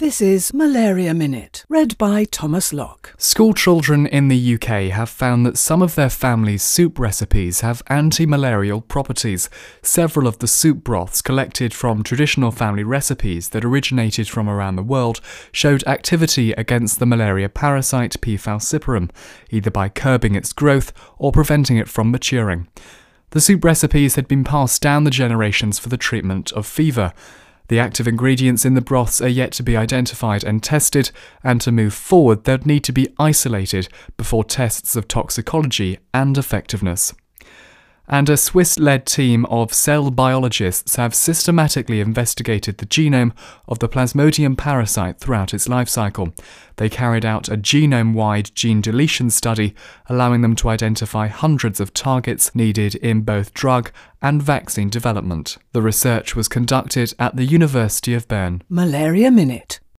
This is Malaria Minute, read by Thomas Locke. School children in the UK have found that some of their families' soup recipes have anti-malarial properties. Several of the soup broths collected from traditional family recipes that originated from around the world showed activity against the malaria parasite P. falciparum, either by curbing its growth or preventing it from maturing. The soup recipes had been passed down the generations for the treatment of fever. The active ingredients in the broths are yet to be identified and tested, and to move forward they'd need to be isolated before tests of toxicology and effectiveness. And a Swiss-led team of cell biologists have systematically investigated the genome of the Plasmodium parasite throughout its life cycle. They carried out a genome-wide gene deletion study, allowing them to identify hundreds of targets needed in both drug and vaccine development. The research was conducted at the University of Bern. Malaria Minute.